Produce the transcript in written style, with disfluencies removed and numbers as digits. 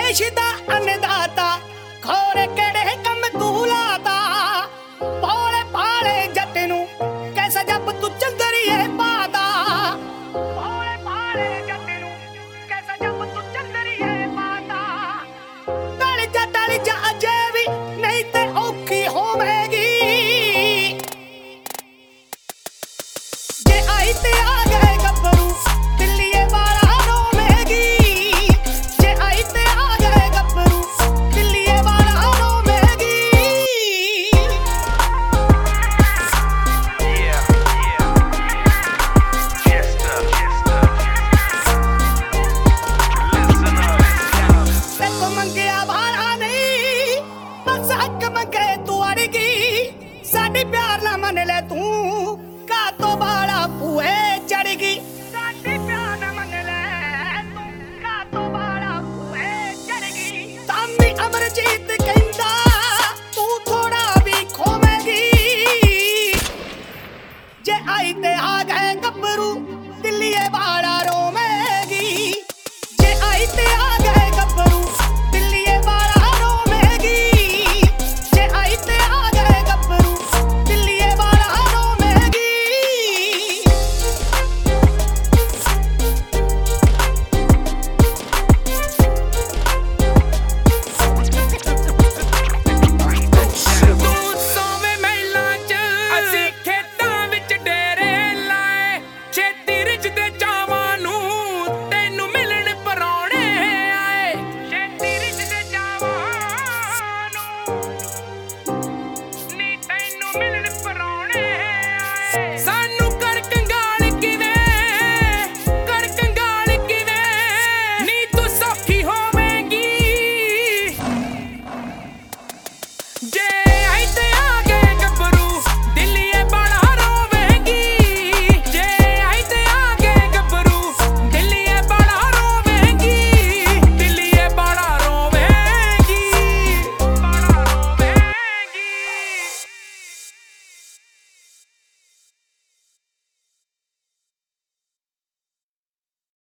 ਦੇਸ਼ ਦਾ ਅੰਨਦਾਤਾ ਖੋਰੇ ਕਿਹੜੇ ਕੰਮ ਤੂੰ ਲਾਤਾ ਭੋਲੇ ਭਾਲੇ ਜੱਟ ਨੂੰ ਕੈਸਾ ਜੱਬ ਤੂੰ ਚੰਦਰੀਏ ਪਾਤਾ ਭੋਲੇ ਭਾਲੇ ਜੱਟ ਨੂੰ ਕੈਸਾ ਜੱਬ ਤੂੰ ਚੰਦਰੀਏ ਪਾਤਾ ਟਲ ਜਾ ਅਜੇ ਵੀ ਨਹੀਂ ਤੇ ਔਖੀ ਹੋਵੇਗੀ ਜੇ ਆਈ ਤੇ ਆ ਗਏ ਗੱਭਰੂ ਦਿੱਲੀਏ ਵਾਲਾ ਰੋਵੇਗੀ ਜੇ ਆਈ ਤੇ ਆ ਗਏ ਗੱਭਰੂ ਦਿੱਲੀਏ ਵਾਲਾ ਰੋਵੇਗੀ ਦੇਖੋ ਮੰਗਿਆ ਵਾਲਾ ਨਹੀਂ ਬਸ ਹੱਕ ਮੰਗੇ ਤੂੰ ਅੜ ਗਈ ਸਾਡੀ ਪਿਆਰ ਨਾ ਮੰਨ ਲੈ ਤੂੰ ਕਾਤੋਂ ਵਾਲਾ ਭੂਏ ਚੜ ਗਈ ਸਾਡੀ ਪਿਆਰ ਨਾ ਮੰਨ ਲੈ ਤੂੰ ਕਾਤੋਂ ਵਾਲਾ ਭੂਏ ਚੜ ਗਈ ਸਾਮੀ ਅਮਰਜੀਤ